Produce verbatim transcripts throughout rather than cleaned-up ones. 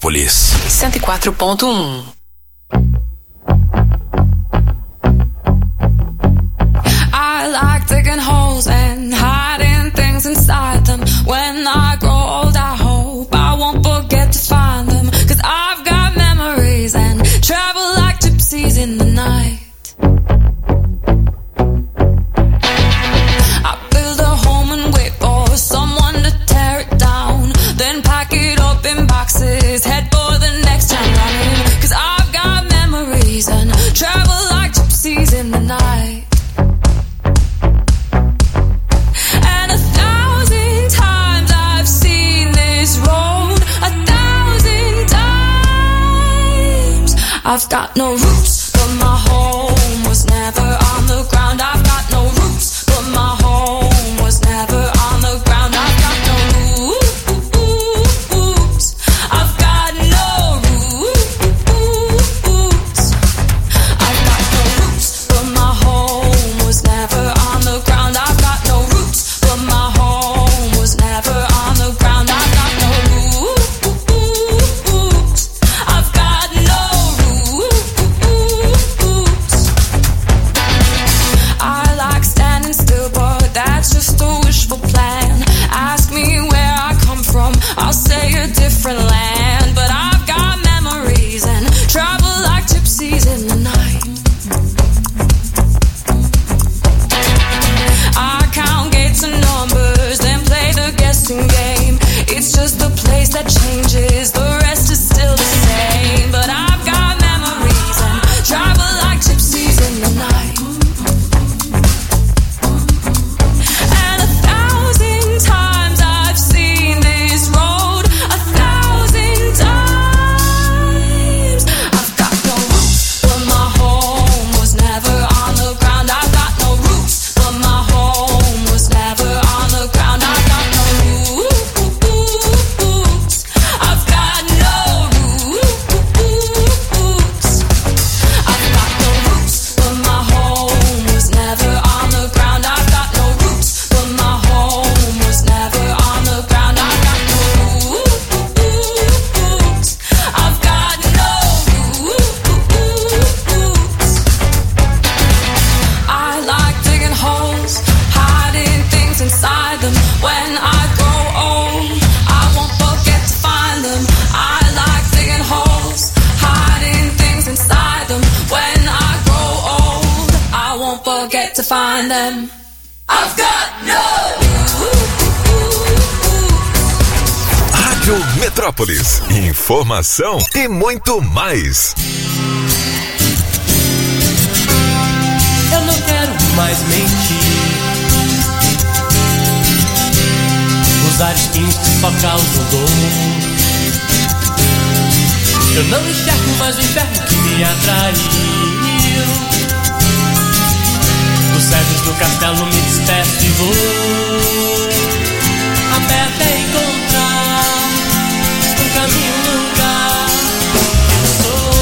Metrópolis cento e quatro ponto um. I like digging holes and hiding things inside them. When I grow old, I hope I won't forget to find them. 'Cause I've got memories and travel like gypsies in the night. I build a home and wait for someone to tear it down. Then pack it up in boxes, head for the next time running. 'Cause I've got memories and travel like gypsies in the night. And a thousand times I've seen this road, a thousand times. I've got no roots, but my home was never on the ground. I've got no roots, but my home was never on the ground. I've got no roots. I've got no roots. I've got no roots, but my home was never on the ground. I've got no roots, but my home was never on the ground. I've got no roots. I've got no roots. I like standing still, but that's just a wishful plan. Ask me where I come from, I'll say a different land. But I've got memories and travel like gypsies in the night. I count gates and numbers, then play the guessing game. It's just the place that changes, the rest is still the same. But I've got memories and travel like gypsies in the night. And a thousand times I've seen this road, a thousand times. I've got no roots, but my home was never on the ground. I've got no roots, but my home was never on the ground. I've got no roots. I've got no roots. I've got no roots, but my home was never on the ground. I've got no roots, but my home was never on the ground. I've got no roots. I've got no roots. I like digging holes, hiding things inside them. When I grow old, I won't forget to find them. I like digging holes, hiding things inside them. When I grow old, I won't forget to find them. I've got no Rádio Metrópolis, informação e muito mais. Eu não quero mais mentir, usar skins que só causam dor. Eu não enxergo mais o inferno que me atraiu. Dos cedros do castelo me despeço e vou a pé até encontrar um caminho no lugar que eu sou.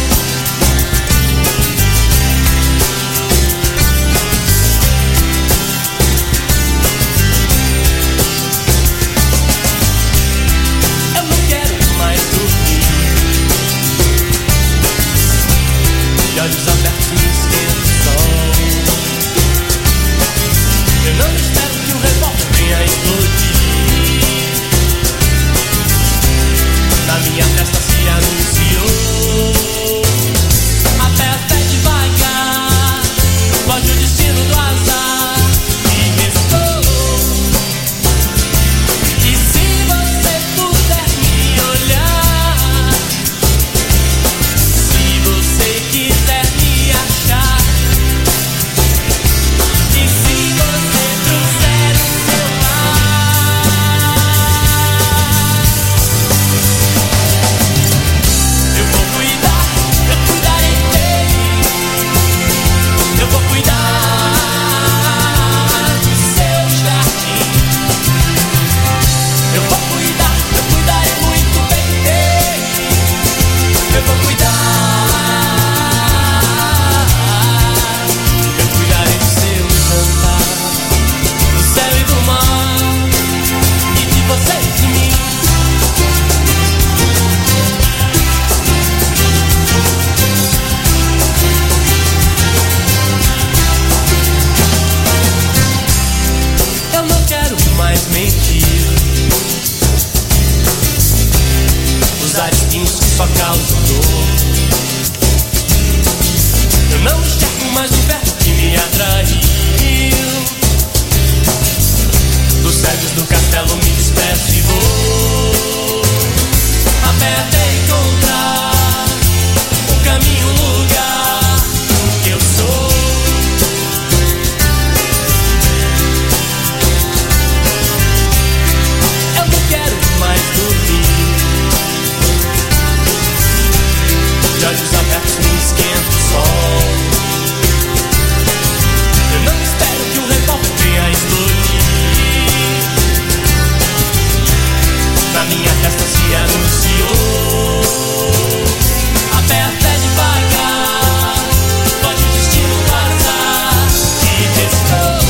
Eu não quero mais dormir, de olhos abertos me esquento o sol. Eu não espero que o revólver venha explodir. dor. Eu não enxergo mais o verso que me atraiu. Dos cegos do castelo me despeço e vou a pé até encontrar um caminho, um lugar que eu sou. Eu não quero mais dormir. De olhos abertos me esquenta o sol. Eu não espero que o revólver venha explodir. Na minha testa se anunciou a pé até devagar. Pode o destino passar e restou.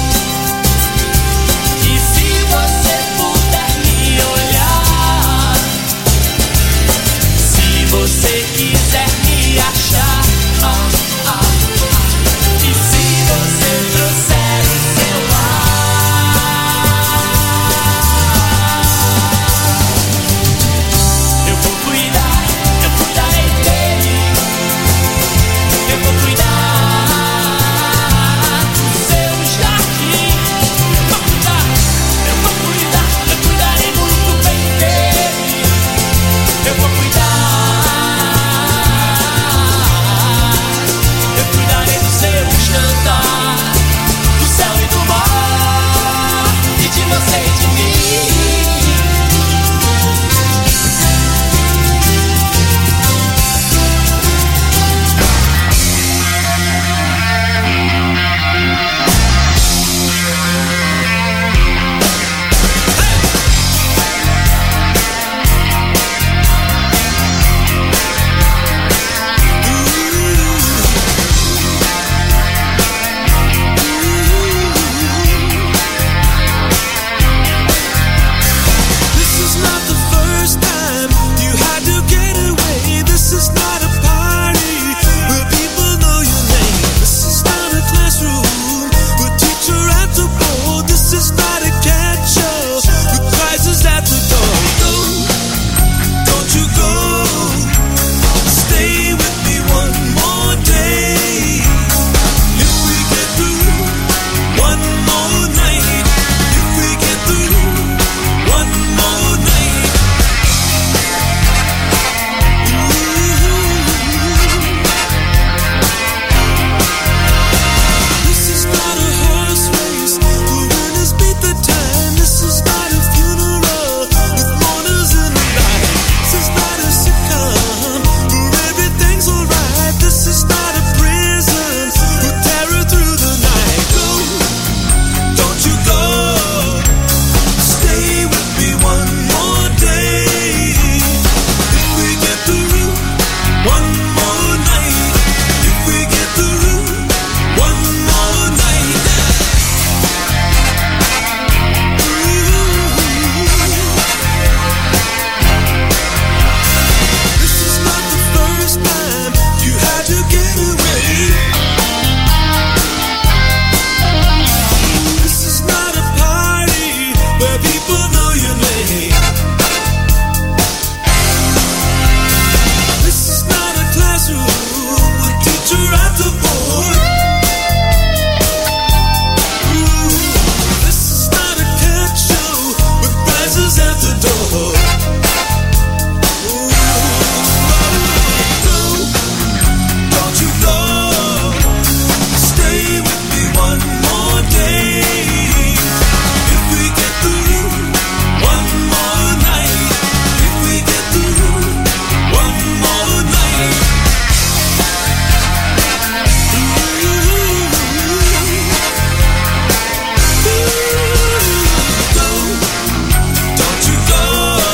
E se você puder me olhar, se você quiser me achar, ah, ah, ah. E se você trouxer o seu ar, eu vou cuidar, eu cuidarei dele. Eu vou cuidar do seu jardim. Eu vou cuidar, eu vou cuidar, eu cuidarei muito bem dele. Eu vou cuidar, eu cuidarei do seu jantar, do céu e do mar, e de você e de mim. This is not the first time you had to get away. This is not a party where people know your name. This is not a classroom with teacher at the board. This is not a cat show with prizes at the door. Don't, don't you go. Stay with me one more day. If we get through one more night, if we get through one more night. This is not a horse race, the winners beat the time. This is not a funeral with mourners in the night. This is not a sitcom where everything's alright. This is not a prison with terror through the night. Go, don't you go. Stay with me one more day. If we get through one more night, if we get through one more night. This is not the first time you had to get away. This is not a party where people know your name. This is not a classroom with teacher at the board. This is not a cat show with prizes at the door. Don't you go. Stay with me one more day. If we get through one more night, if we get through one more night. Don't you go.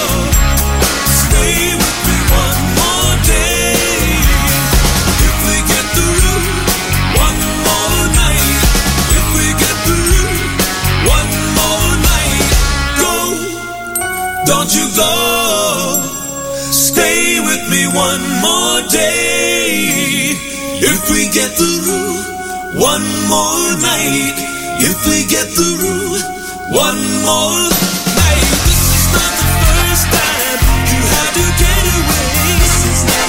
Stay with me one more day. If we get through one more night, if we get through one more night. Go, don't you go. Stay with me one more day. If we get through one more night, if we get through one more night. This is not the first time you had to get away. This is not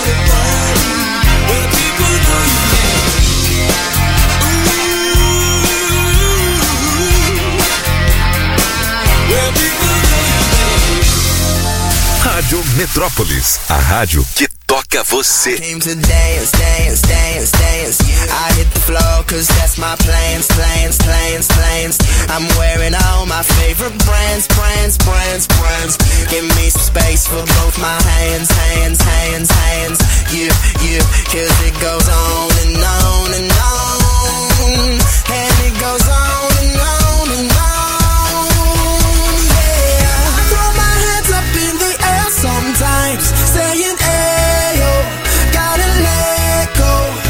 Metrópolis, a rádio que toca você. Came to dance, dance, dance, dance. I hit the floor cause that's my plans, plans, plans, plans. I'm wearing all my favorite brands, brands, brands, brands. Give me some space for both my hands, hands, hands, hands. You, you, cause it goes on and on and on. And it goes on and on and on. Yeah, I throw my hands up in the air sometimes, saying ayo, gotta let go.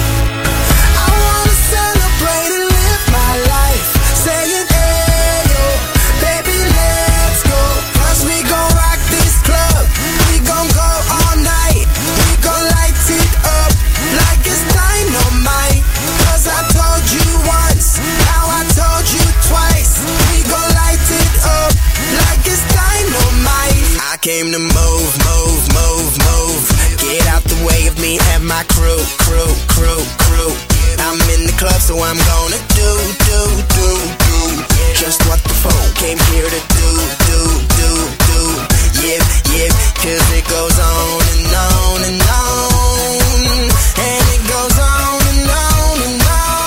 I wanna celebrate and live my life, saying ayo, baby let's go. Cause we gon' rock this club, we gon' go all night. We gon' light it up like it's dynamite. Cause I told you once, now I told you twice. We gon' light it up like it's dynamite. I came to move, move, move, move. Get out the way of me and my crew, crew, crew, crew. I'm in the club, so I'm gonna do, do, do, do just what the phone came here to do, do, do, do. Yeah, yeah, cause it goes on and on and on. And it goes on and on and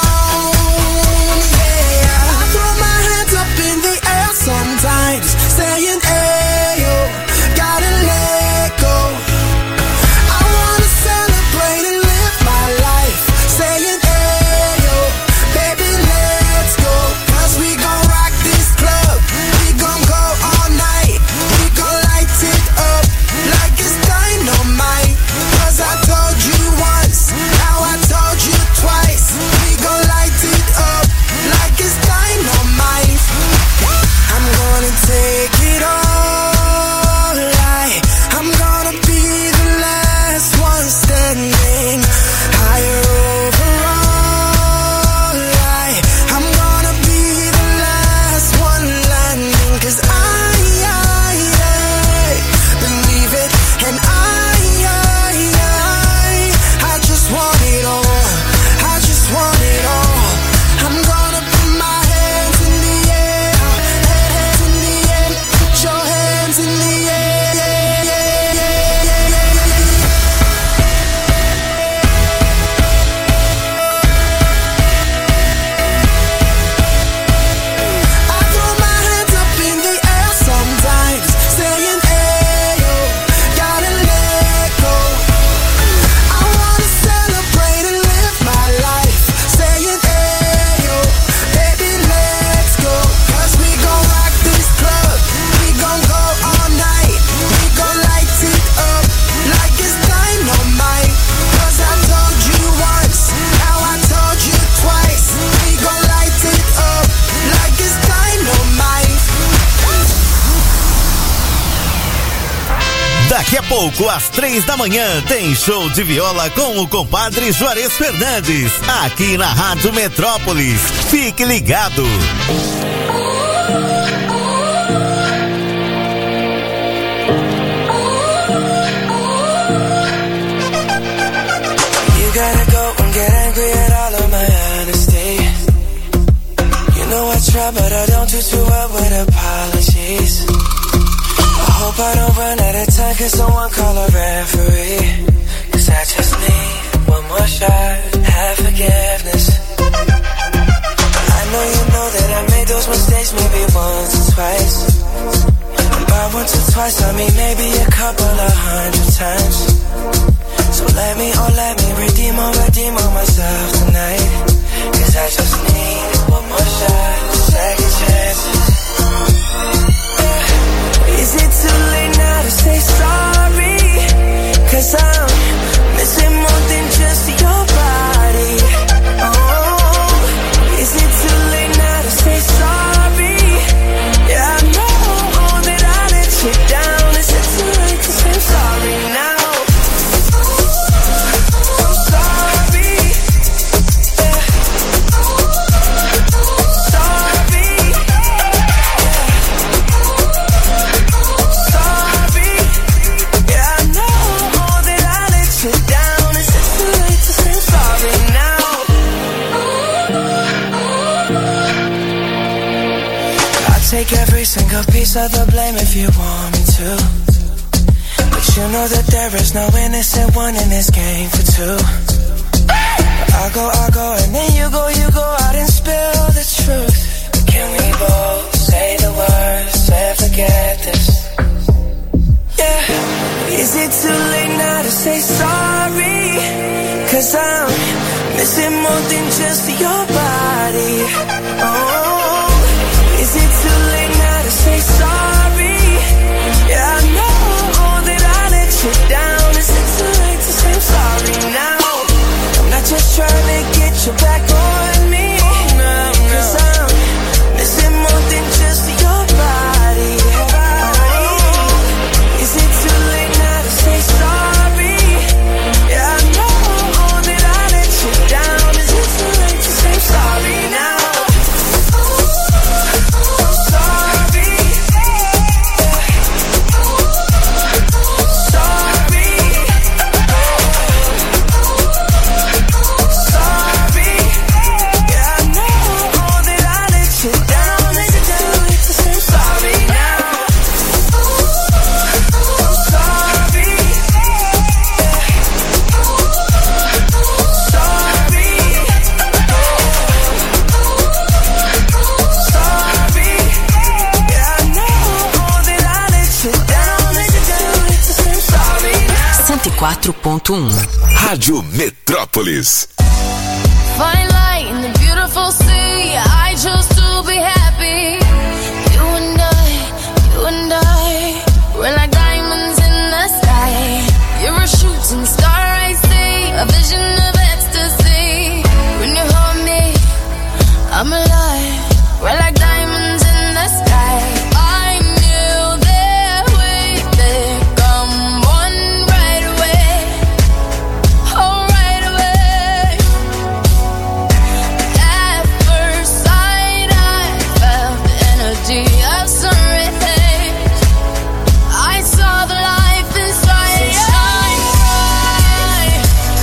on. Yeah, I throw my hands up in the air sometimes, saying ayo, gotta let go. I wanna celebrate and live my life, saying ayo, baby let's go. Cause we gon' rock this club, we gon' go all night. We gon' light it up like it's dynamite. Cause I told you once, now I told you twice. We gon' light it up like it's dynamite. I'm gonna take it all, I, I'm gonna be the last one standing. Higher overall, I, I'm gonna be the last one landing. Cause I, I, I believe it, and I, I, I, I just want it all, I just want it all. I'm gonna put my hands in the air, hands in the air, put your hands in the air, yeah, yeah, yeah, yeah, yeah, I throw my hands up in the air sometimes, saying ayo, gotta let go. I wanna celebrate and live my life, saying ayo, baby let's go. Cause we gon' rock this club, we gon' go all night. We gon' light it up like it's dynamite. Cause I told you once, now I told you twice. We gon' light it up like it's dynamite. Daqui a pouco, às três da manhã, tem show de viola com o compadre Juarez Fernandes, aqui na Rádio Metrópolis. Fique ligado. You gotta go and get angry at all of my honesty. You know I try, but I don't do too well with apologies. I hope I don't run out of time, cause someone call a referee. Cause I just need one more shot, have forgiveness. I know you know that I made those mistakes maybe once or twice. And by once or twice I mean maybe a couple of hundred times. So let me, oh let me redeem or redeem on myself tonight. Cause I just need one more shot, second chances. Is it too late now to say sorry? Cause I'm missing more than just your body. Oh, is it too late now to say sorry? Yeah, I know that I let you down. Is it too late to say sorry now? I'm sorry. Yeah. Sorry. Sorry. Yeah, I know that I let you down. Is it too late to say sorry now? I'll take every single piece of the blame if you want me to. But you know that there is no innocent one in this game for two. I go, I go, and then you go, you go out and spill the truth. Can we both say the words and forget this? Yeah. Is it too late now to say sorry? Cause I'm missing more than just your body. Oh, is it too late now to say sorry? Yeah, I know that I let you down. Is it too late to say I'm sorry now? I'm not just trying to get you back on me. Cause I'm missing more than just your body. Oh, is it too late now to say sorry? Yeah, I know that I let you down. Is it too late to say I'm sorry now? cento e quatro ponto um. Rádio Metrópolis. Fine light in the beautiful sea. I chose to be happy. You and I, you and I, we're like diamonds in the sky. You're a shooting star, I see, a vision of ecstasy. When you hold me, I'm alive. We're like diamonds in the sky. I knew that we'd become one right away. Oh, right away. At first sight, I felt the energy of sun rays. I saw the life inside you. Shine bright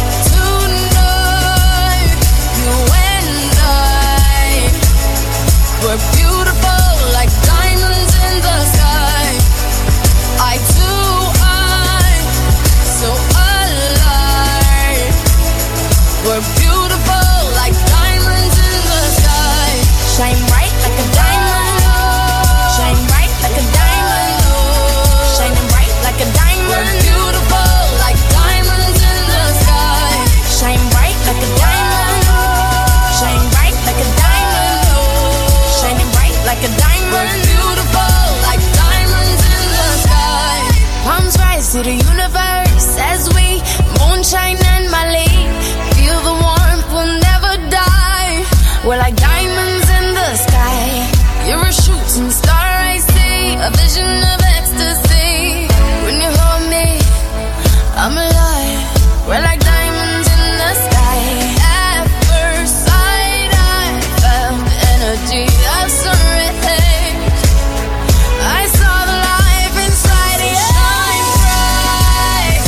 tonight. You and I were beautiful like diamonds in the sky. I too, I so alive. We're beautiful like diamonds in the sky. Shine bright like a diamond. Shine bright like a diamond. Shining bright like a diamond. We're beautiful like diamonds in the sky. Shine bright like a diamond. Shine bright like a diamond. Shining bright like a diamond. We're beautiful like diamonds in the sky. Palms rise to the universe as we moonshine and Mali. Feel the warmth, we'll never die. We're like diamonds in the sky. You're a shooting star, I see, a vision of ecstasy. When you hold me, I'm alive. We're like diamonds in the sky. At first sight, I felt the energy of sun rays. I saw the life inside you. Shine bright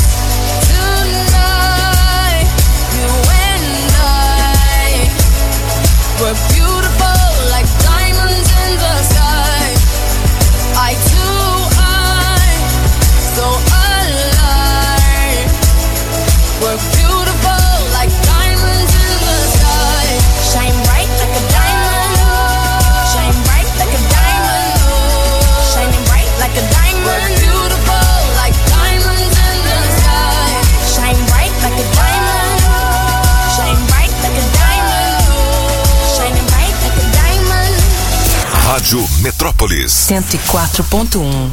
tonight. You and I were beautiful like diamonds in the sky. I too, I so alive. We're beautiful like diamonds in the sky. Shine bright like a diamond. Shine bright like a diamond. Shining bright like a diamond. We're beautiful like diamonds in the sky. Shine bright like a diamond. Shine bright like a diamond. Shining bright like a diamond. Rádio Metrópolis. cento e quatro ponto um.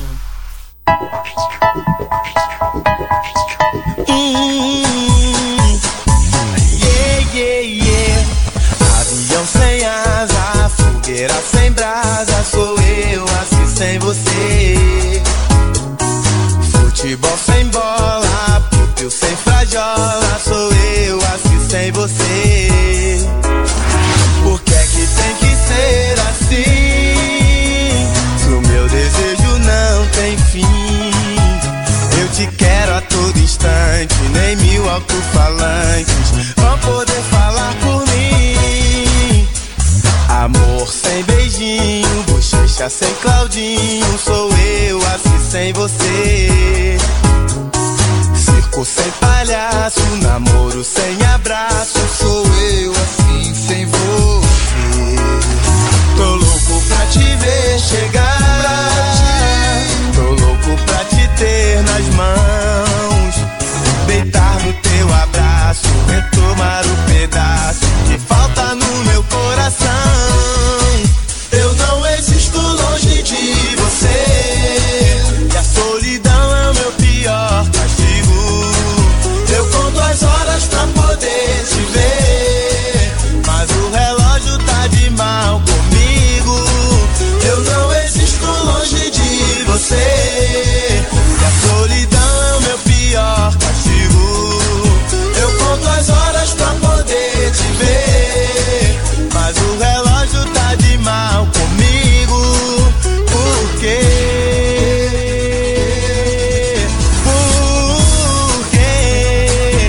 Yeah, yeah, yeah. Avião sem asa, fogueira sem brasa, sou eu assim sem você. Futebol sem bola, piu-piu sem frajola, sou eu assim sem você. Por que é que tem que ser assim? Se o meu desejo não tem fim, eu te quero a todo instante, nem mil alto-falantes vão poder falar por mim. Amor sem beijinho, bochecha sem Claudinho, sou eu assim sem você. palhaço, namoro sem abraço. Sou eu assim sem você. Tô louco pra te ver chegar, tô louco pra te ter nas mãos, deitar no teu abraço, retomar o pedaço que falta no meu coração. Eu não existo longe de você, e a solidão é o meu pior castigo. Eu conto as horas pra poder te ver, mas o relógio tá de mal comigo. Eu não existo longe de você, e a solidão é o meu pior castigo. Eu conto as horas pra poder te ver, mas o relógio tá de mal comigo. Por quê? Por quê?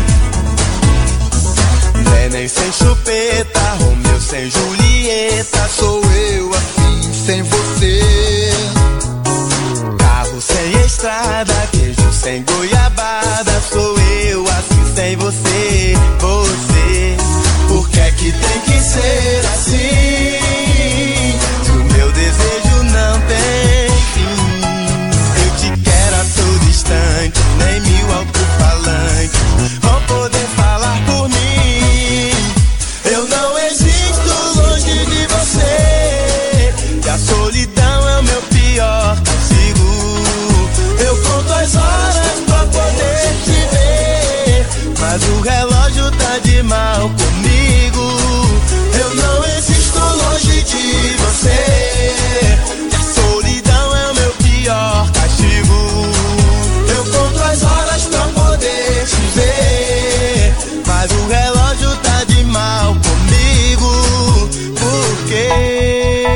Neném sem chupeta, Romeu sem Julieta, sou eu assim sem você. Carro sem estrada, queijo sem goiabada, sou eu assim sem você. Você, por que é que tem que ser assim? Se o meu desejo não tem fim, eu te quero a todo instante, nem mil alto-falantes vão poder falar por mim. Eu não existo longe de você, e a solidão é o meu pior castigo. Eu conto as horas pra poder te ver, mas o relógio tá de mal comigo. Eu não existo longe de você, e a solidão é o meu pior castigo. Eu conto as horas pra poder te ver, mas o relógio tá de mal comigo. Por quê?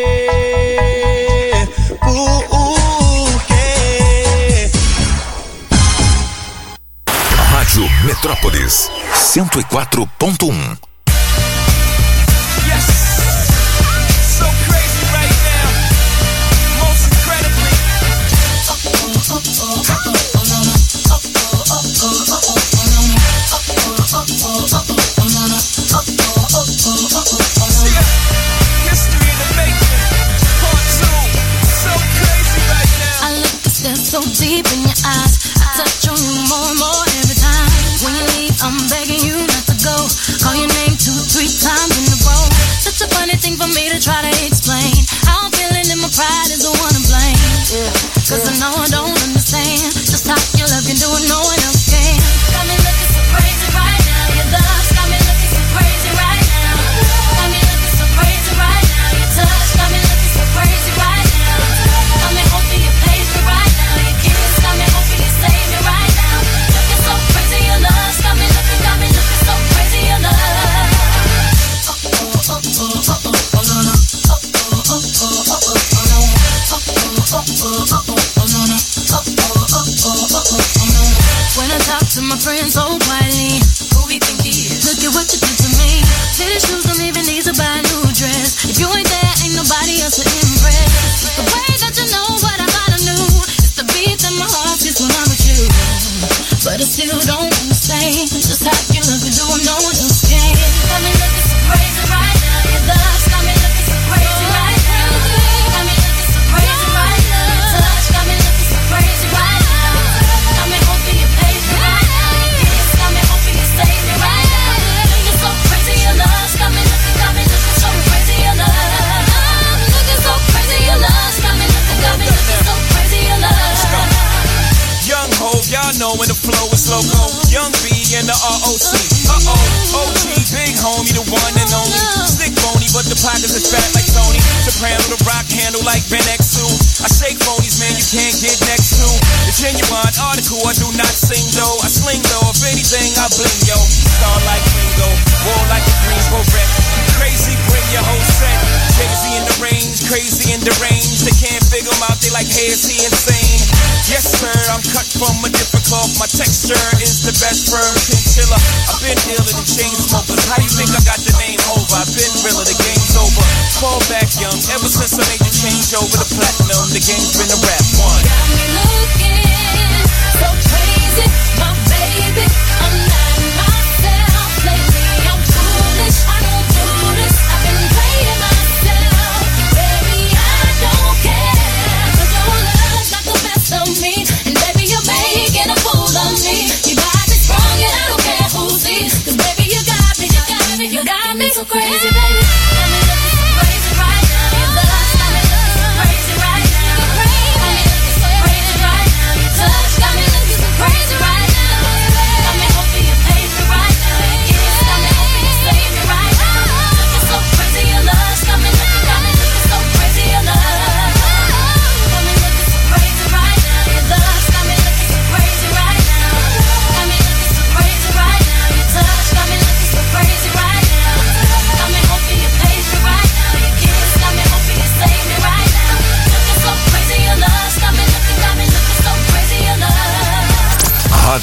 Por quê? Rádio Metrópolis cento e quatro ponto um. So deep in your eyes, I touch on you more and more every time. When you leave, I'm begging you not to go. Call your name two, three times in a row. Such a funny thing for me to try to explain. How I'm feeling and my pride is the one to blame. Yeah, cause I know I don't understand just how your love can do it, no one else can. Got me looking so crazy right now. Your love's got me looking so crazy right now. Got me looking so crazy right now. Your touch got me looking so crazy right now. Got me hoping you pays me right now. Your kiss got me hoping you save me right now. Looking so crazy, your love's got me looking, got me looking so crazy, your love. Oh oh oh oh oh oh oh no no. Oh oh oh oh oh oh oh no. Oh oh oh oh oh oh no no. Oh oh oh oh oh oh no. When I talk to my friends so quietly, who we think he is? Look at what you did to me. Fitted shoes don't even need to buy a new dress. If you ain't there, ain't nobody else to impress. The way that you know what I thought I knew, it's the beat that my heart gets when I'm with you. But I still don't understand just how you look and do what no one else can. Got me looking so crazy right now. Your love's got me looking so crazy right now. Got me looking so crazy right now. Your touch got me looking so crazy right now. Got me hoping you pay me right now. Your kiss got me hoping you save me right now. Looking so crazy, your love's got me looking, got me looking so crazy, your love. Looking so crazy, your love's got me looking, got me looking so crazy, your love. Young Hov, y'all know when the flow is loco. Young B and the R O C. Uh-oh, O G, big homie, the one and only. Stick bony, but the pockets is fat like Tony. Soprano, the rock handle like Ben X two. I shake phonies, man, you can't get next to. The genuine article, I do not sing though. I sling though, if anything, I bling yo. Star like Ringo, war like a Greensboro wreck. Crazy, bring your whole set. Crazy in the range, crazy in the range. They can't figure him out, they like, hey, is he insane? Yes, sir, I'm cut from a different cloth. My texture is the best firm chinchilla. I've been iller than chain smokers. How you think I got the name over? I've been realer, the game's over. Fall back young, ever since I made the change over to platinum, the game's been a rap one. Got me looking so crazy, my baby. I'm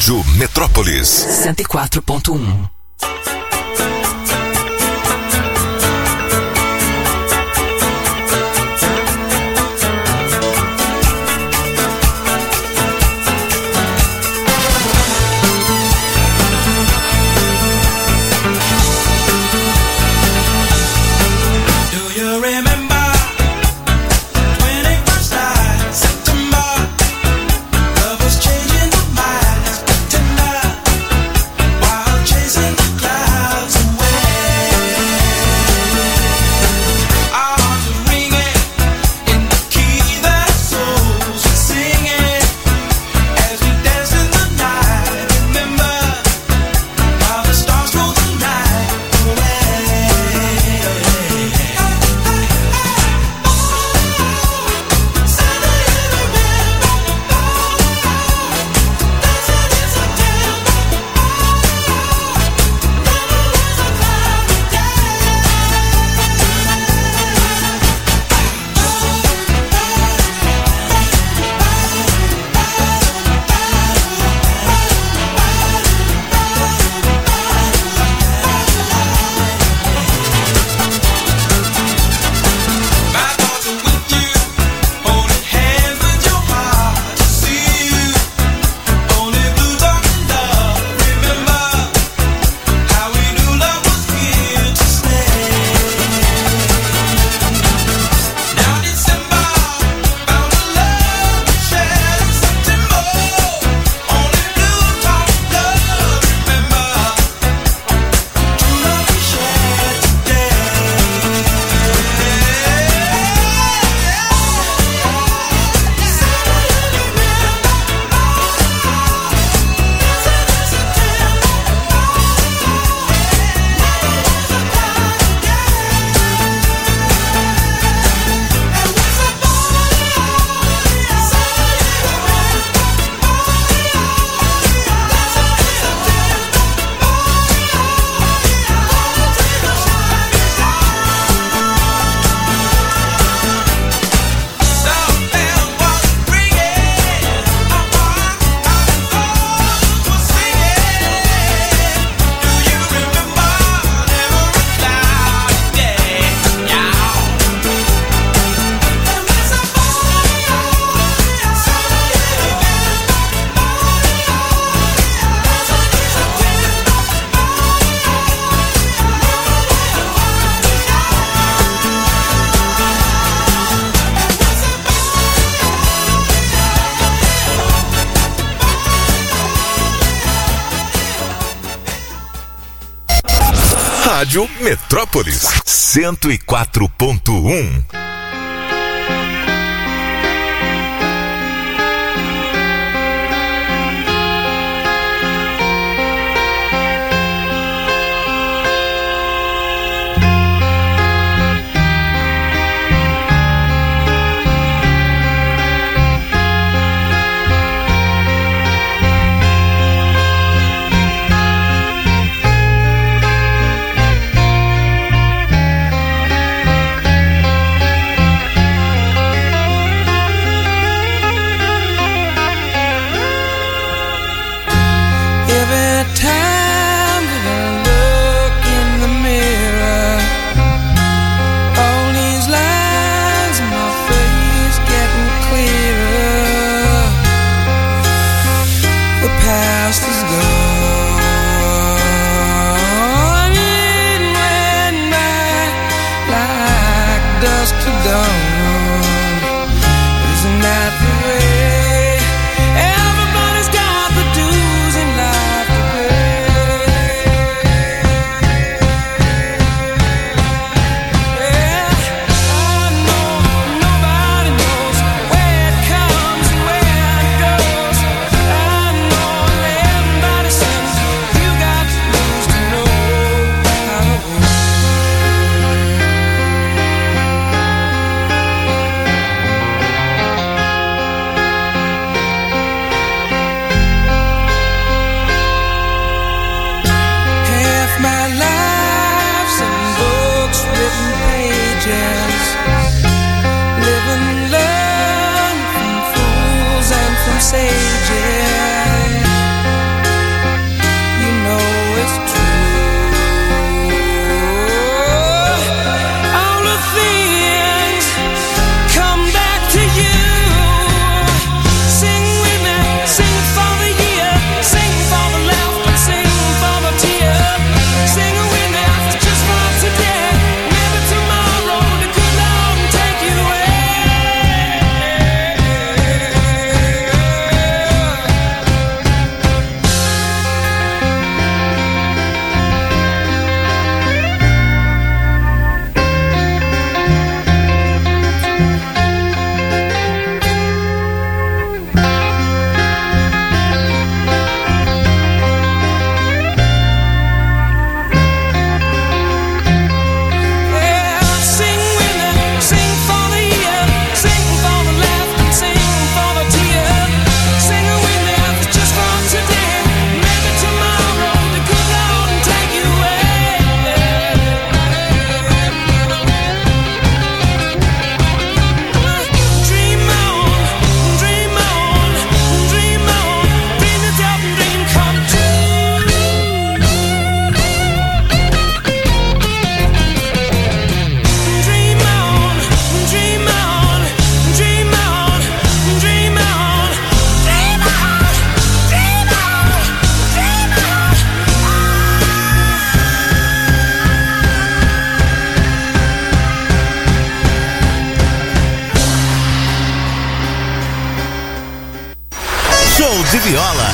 Rádio Metrópolis cento e quatro ponto um. Rádio Metrópolis cento e quatro ponto um.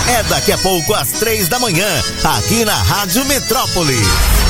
é daqui a pouco às três da manhã, aqui na Rádio Metrópolis.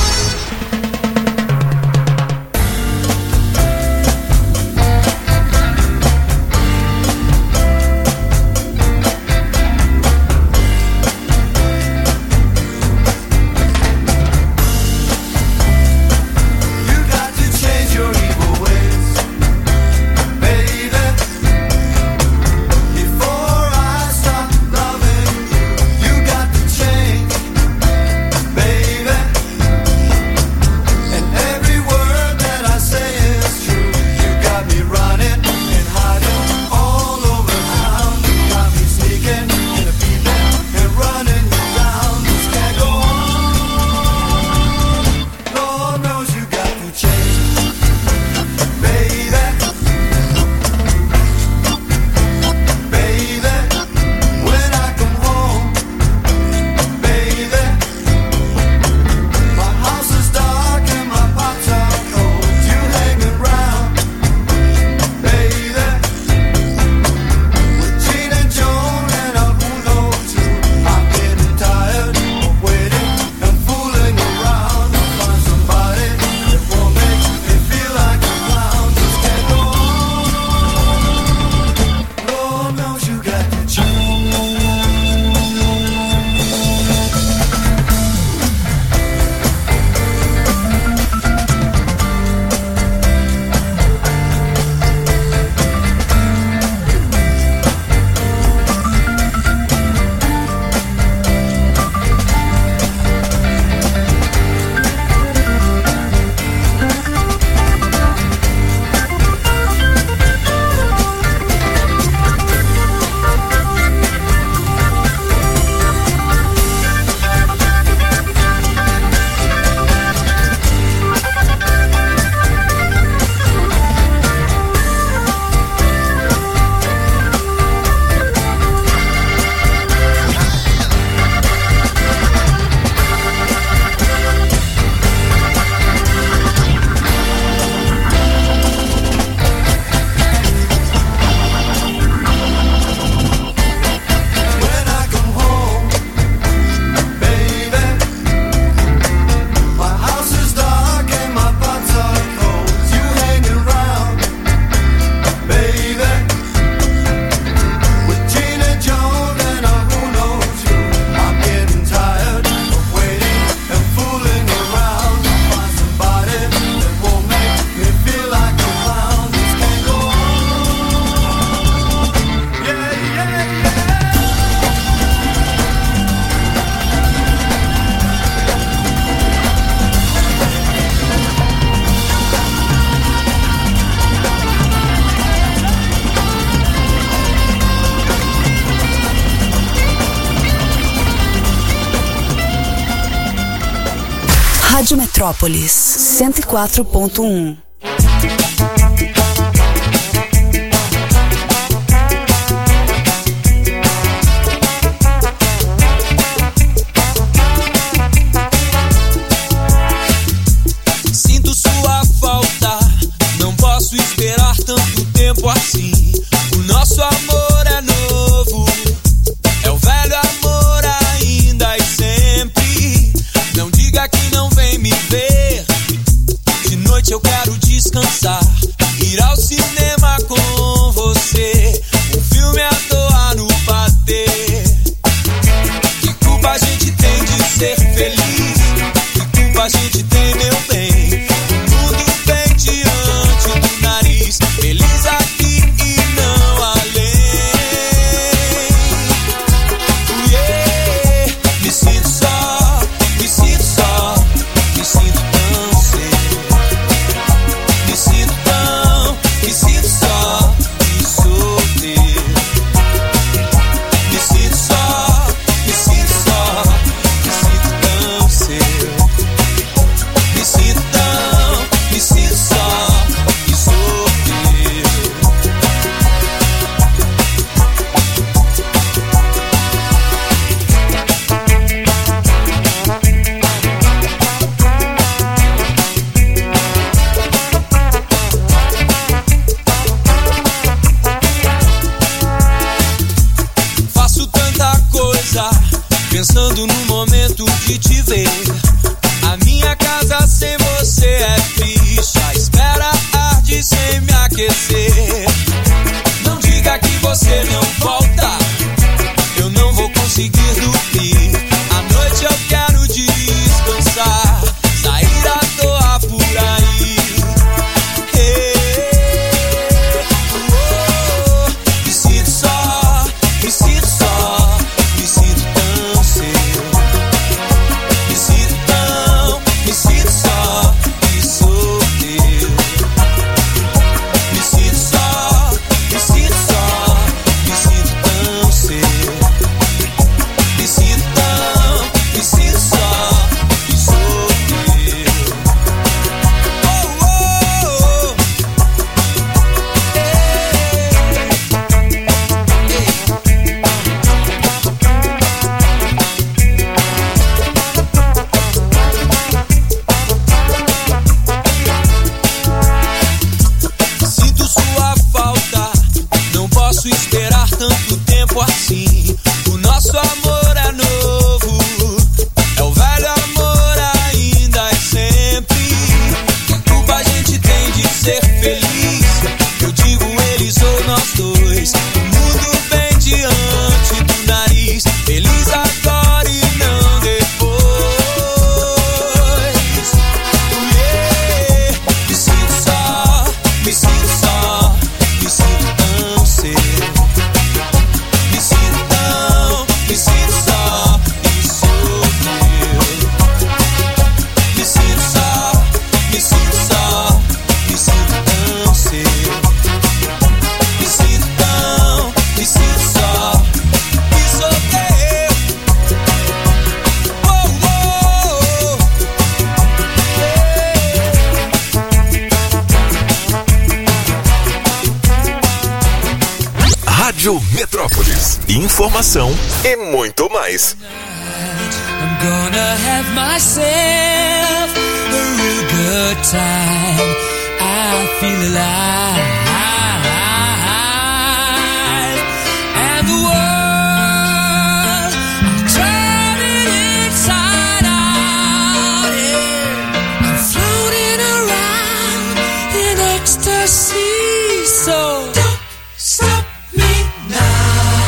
Rádio Metrópolis, cento e quatro ponto um. Sinto sua falta, não posso esperar tanto tempo assim. O nosso amor é novo, é o velho amor ainda e sempre. Não diga que não vem me ver, de noite eu quero te Rádio Metrópolis. Informação e muito mais. I'm gonna have myself a real good time. I feel alive. And the world, I'm turning inside out. Yeah. I'm floating around in ecstasy. So don't stop me now.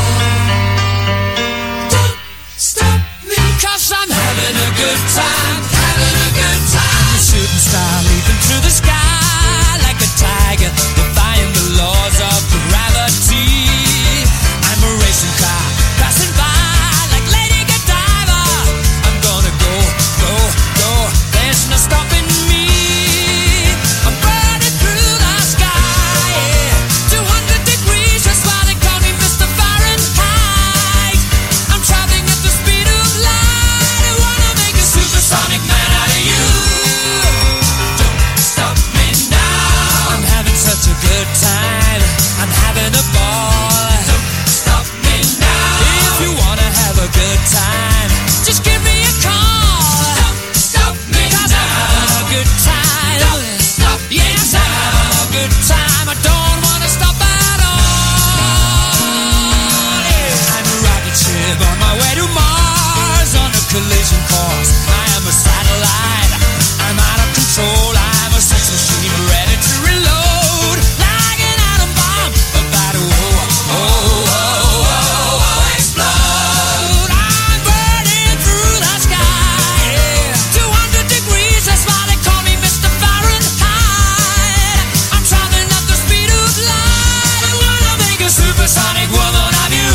Don't stop me, 'cause I'm having a good time, having a good time. Shooting star leaping through the sky like a tiger, defying the laws of gravity. I'm a racing car passing by like Lady Godiva. I'm gonna go, go, go. There's no stopping me. I'm burning through the sky, yeah. two hundred degrees, that's why they call me Mister Fahrenheit. I'm traveling at the speed of light. I wanna make a supersonic man out of you. Don't stop me now. I'm having such a good time. I'm having a ball. Don't stop me now. If you wanna have a good time, just give me a call. Don't stop me 'cause now. I'm having a good time. Don't stop me yes, now. I'm having a good time. I don't wanna stop at all. Yeah. I'm a rocket ship on my way to Mars on a collision course. I am a satellite. I'm out of control. I'm a sex machine ready to reload like an atom bomb about to oh, oh, oh, oh, oh, explode. I'm burning through the sky, yeah. two hundred degrees, that's why they call me Mister Fahrenheit. I'm traveling at the speed of light. I wanna make a supersonic woman of you.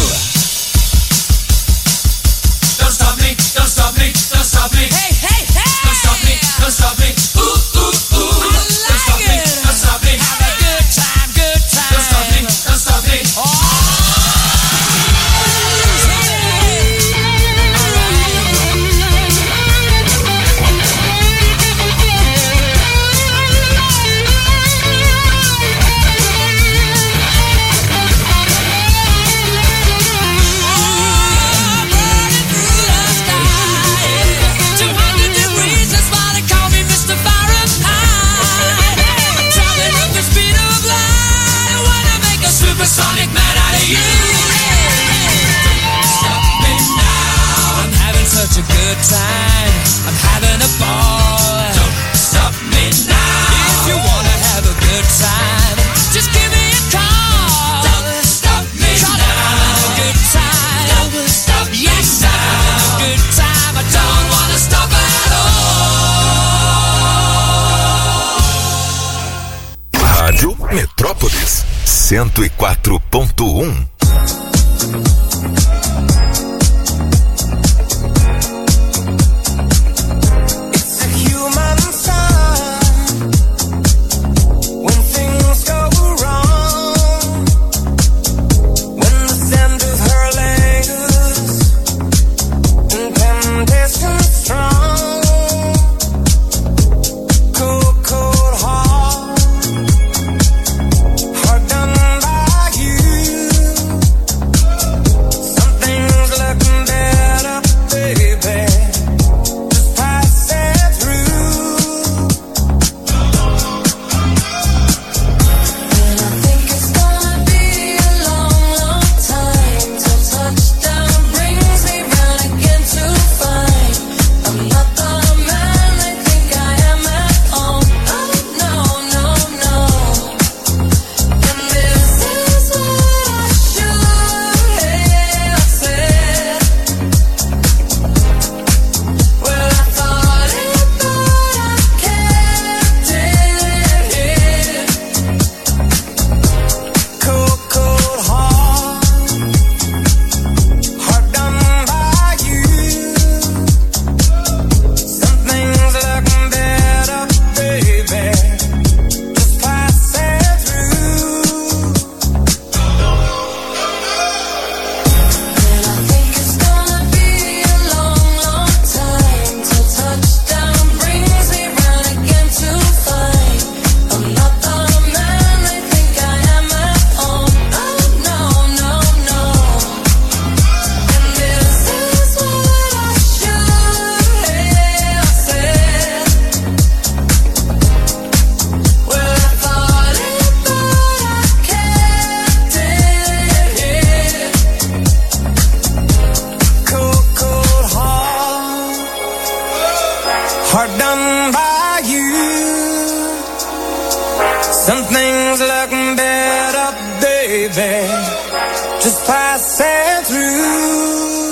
Don't stop me, don't stop me, don't stop me. Hey, hey, hey! Don't stop me, don't stop me. Ooh, ooh, ooh. I like don't stop it. me, don't stop me. Have a good time, good time. Don't stop me, don't stop me. Oh. two hundred degrees, that's why they call me Mister Fahrenheit. I'm traveling at the speed of light. I wanna make a supersonic man out of you. Don't stop me now. I'm having such a good time. I'm having a ball. Don't stop me now. If you wanna have a good time, just give me a call. Don't stop me now. I'm having a good time. Don't stop yes, I'm having a good time. I don't wanna stop at all. Rádio Metrópolis cento e quatro ponto um. It's a human sign when things go wrong. When the scent of her lingers and temptation strong. Cold, cold heart, heart done by you. hard done by you. Some things look better, baby, just passing through.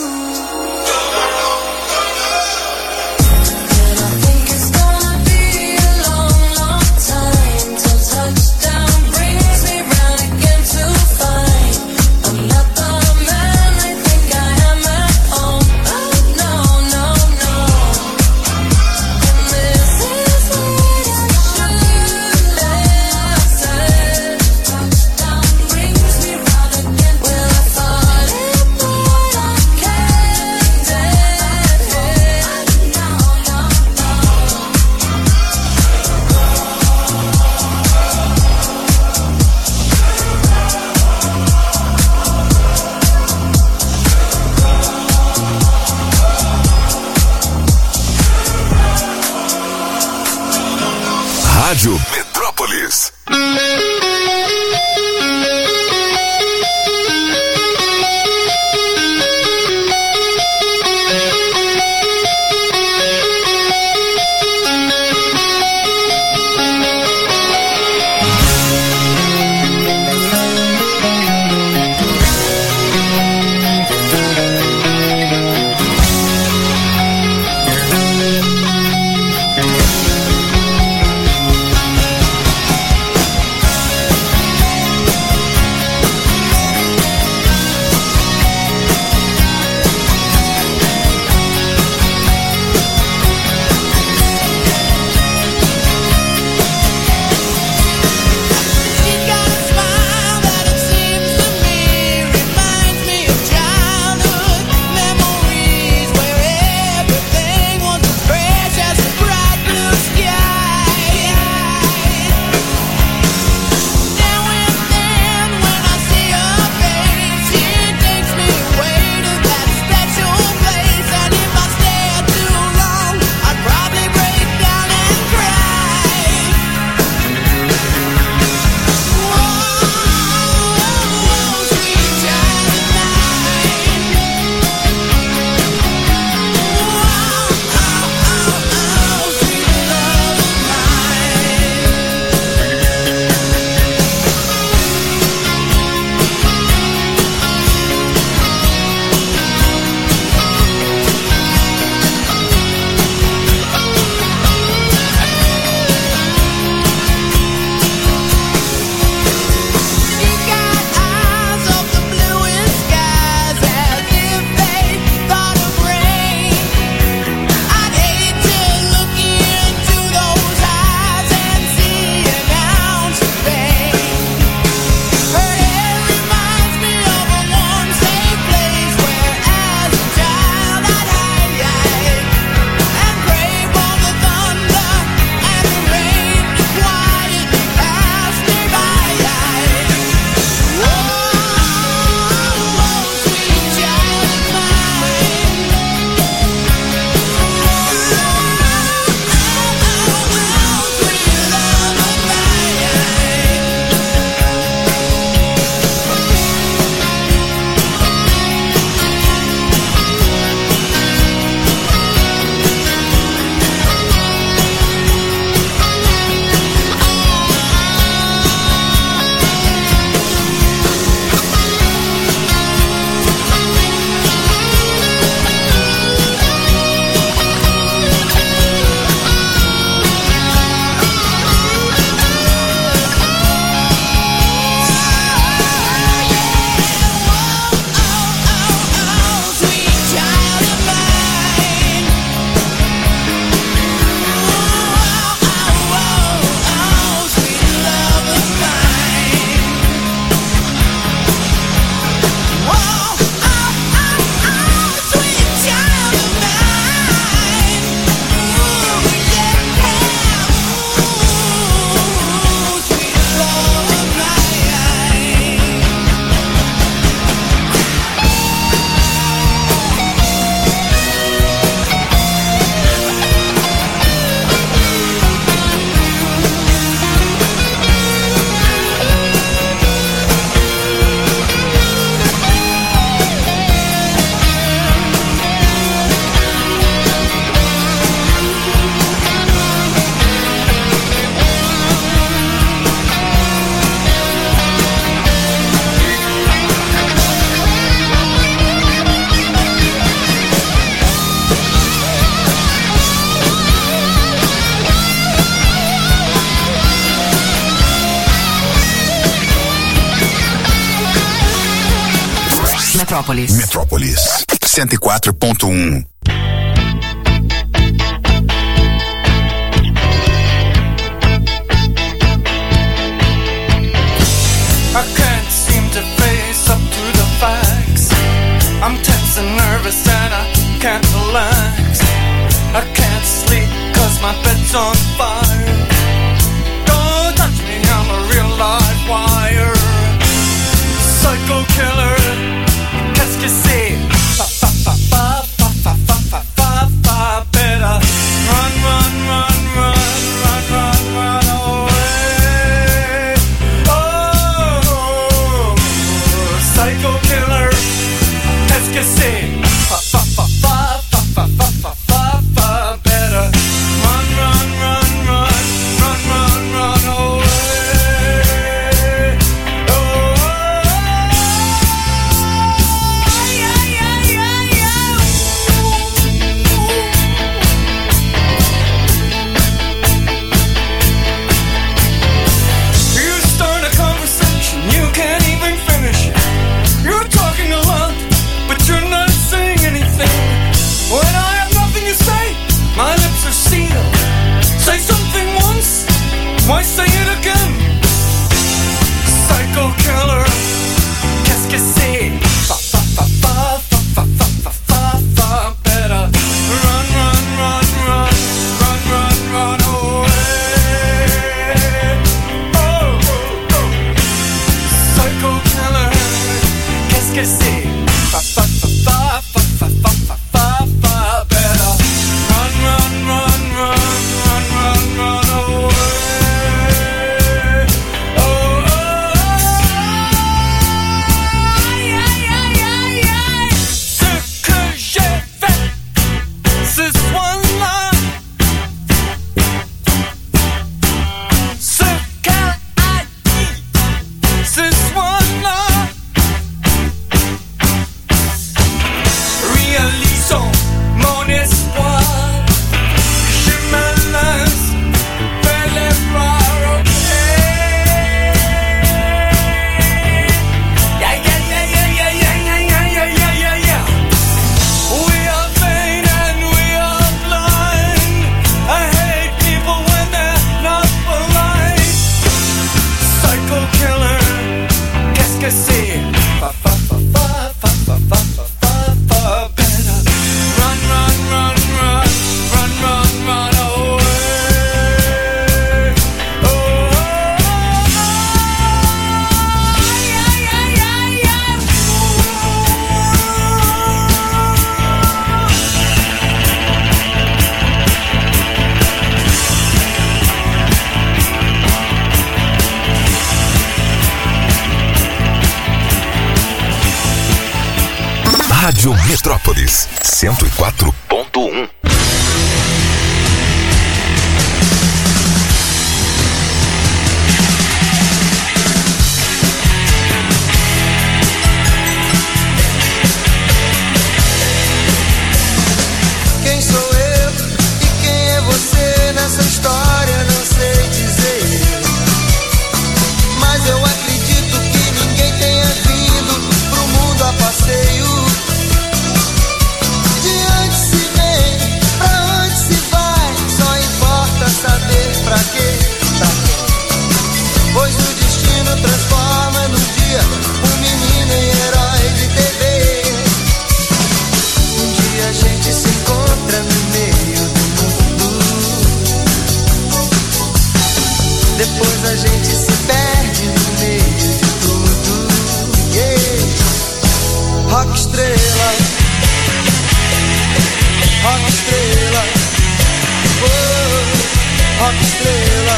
Rádio Metrópolis. Metrópolis. Metrópolis cento e quatro ponto um. I can't seem to face up to the facts. I'm tense and nervous and I can't relax. I can't sleep cause my bed's on fire. Don't touch me, I'm a real live wire. Psycho killer, qu'est-ce que c'est? Fa fa fa fa fa fa fa fa fa fa. Better run, run, run, run, run, run, run away. Oh, psycho killer, qu'est-ce que c'est? Fa fa fa fa fa fa fa fa fa fa. Better run, run, run, run, run, run, run away. My lips are sealed. Say something once, why say it again? Psycho killer, qu'est-ce que c'est? Fa fa fa fa fa fa fa fa fa. Better run, run, run, run, run, run, run away. Oh, oh, oh. Psycho killer, qu'est-ce que c'est? Fa fa fa fa fa fa fa fa fa fa. Better run, run, run, run, run, run away. Oh, oh, aïe, aïe, aïe, aïe. Ce que j'ai fait ce soir-là, ce qu'elle a dit ce soir-là, réalisons mon espoir. Je me lance vers les bras, ok. Yeah, yeah, yeah, yeah, yeah, yeah, yeah, yeah, yeah, yeah, yeah. We are vain and we are blind. I hate people when they're not polite. Psycho killer, qu'est-ce que c'est? Fa fa fa fa fa fa fa fa fa fa. Better run, run, run, run, run, run, run away. Oh, oh, oh, aïe, aïe, aïe, aïe, aïe. Rádio Metrópolis cento e quatro ponto um. Quem sou eu e quem é você nessa história? Não sei dizer, mas eu acredito que ninguém tenha vindo pro mundo a passeio. De onde se vem, pra onde se vai, só importa saber pra quê, pra quê. Pois o destino transforma no dia um menino em herói de T V. Um dia a gente se encontra no meio do mundo, depois a gente se perde no meio de tudo. Yeah. Rock estrela, rock estrela, oh, rock estrela,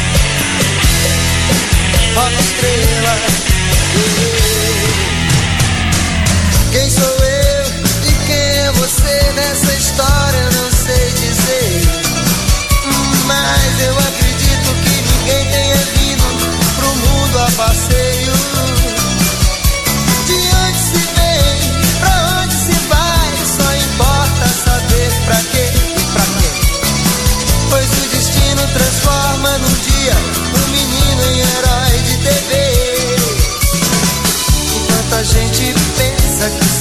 rock estrela. Yeah. Quem sou eu e quem é você nessa história? Não sei dizer, mas eu acredito que ninguém tenha vindo pro mundo a passeio. De onde se vem, pra onde se vai, só importa saber pra quê e pra quê. Pois o destino transforma num dia um menino em herói de T V. Enquanto a gente pensa que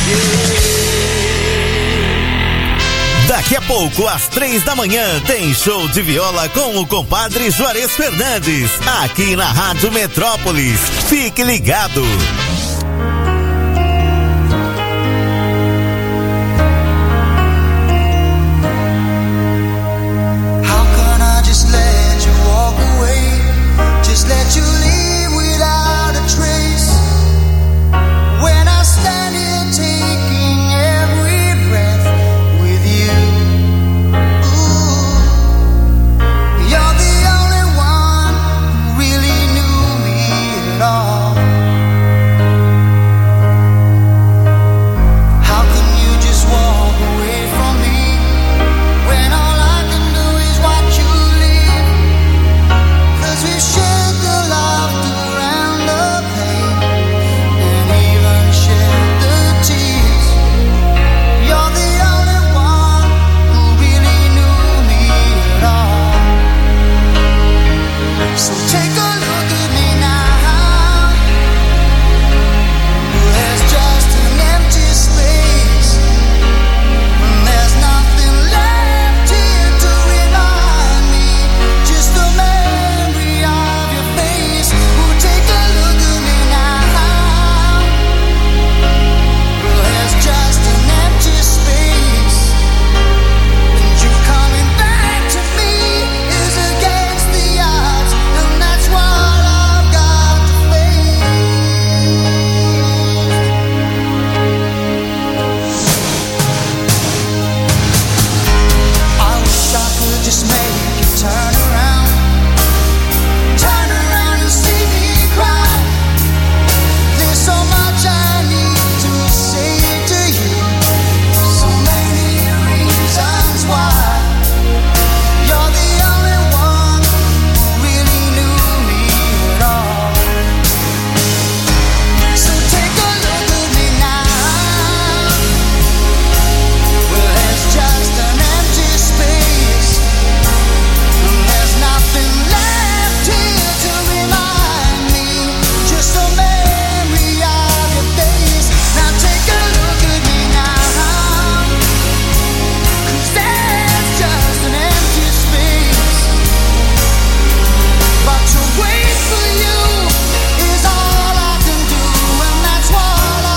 Daqui a pouco, às três da manhã, tem show de viola com o compadre Juarez Fernandes, aqui na Rádio Metrópolis. Fique ligado.